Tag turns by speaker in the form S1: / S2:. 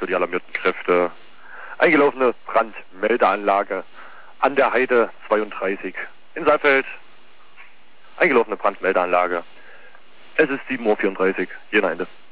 S1: für die alarmierten Kräfte. Eingelaufene Brandmeldeanlage an der Heide 32 in Saalfeld. Eingelaufene Brandmeldeanlage. Es ist 7:34 Uhr, Jena Ende.